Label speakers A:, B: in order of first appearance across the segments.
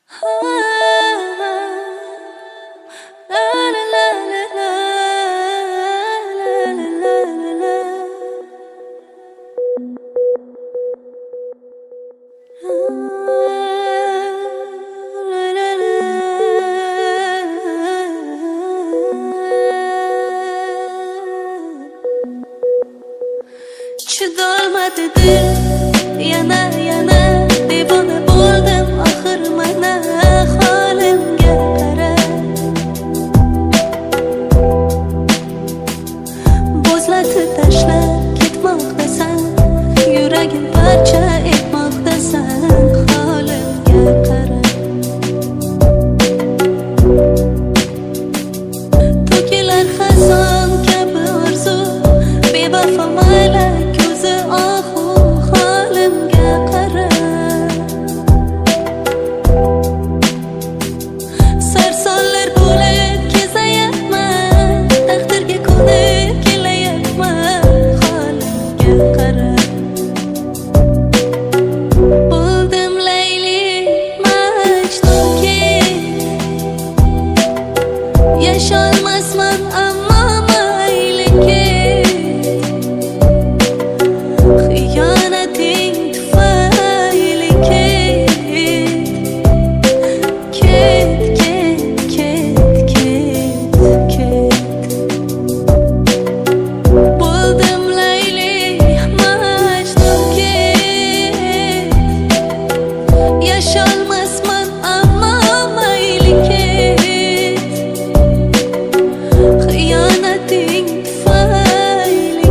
A: Chidolmadi dil, yana devona bo'ldim axir mana holimga qara. Bo'zlatib tashlab ketmoqdasan, yuragim parcha etmoqdasan, holimga qara. To'kilar xazon kabi orzu, bevafo malak yaşolmasman ammo mayli ket, xiyonating tufayli ket, ket, ket, ket, ket, ket. Bo'ldim Layli Majnun ket, yaşolmasman ammo mayli ket, xiyonating tufayli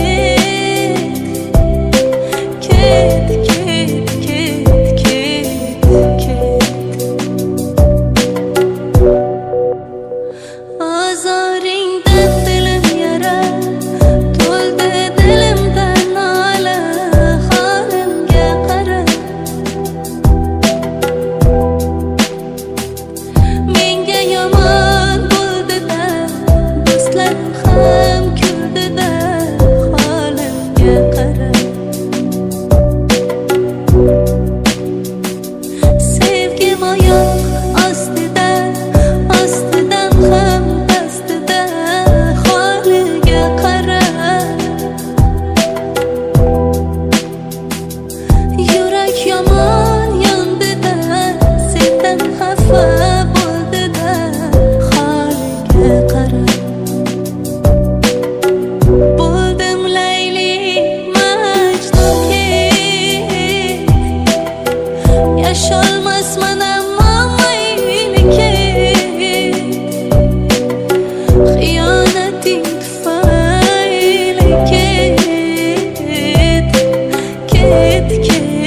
A: ket, ket, ket, ket, ket. Ozoringdan dilim yara, to'ldi dilimda nola, holimga qara. Menga yomon bo'ldi-da, do'stlarim ham kuldi-da, holimga qara. Sevgim oyoq ostida, ostidan ham pastida, holiga qara. Yurak yomon yondi-da, sendan xafa bo'ldi-da, holiga qara. Bo'ldim Layli Majnun ket, yaşolmasman ammo mayli ket, xiyonating tufayli ket, ket, ket.